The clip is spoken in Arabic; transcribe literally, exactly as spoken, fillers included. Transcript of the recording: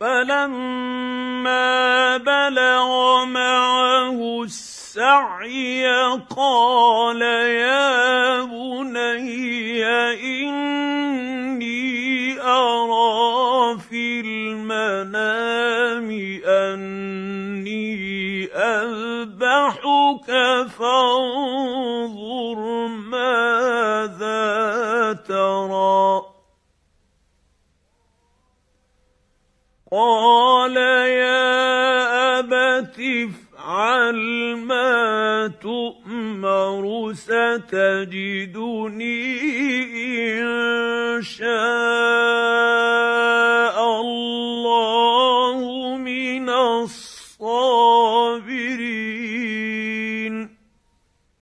فلما بلغ معه السعي قال يا بني إني أرى في المنام أني أذبحك فانظر ماذا ترى. قال يا أبت افعل ما تؤمر ستجدني إن شاء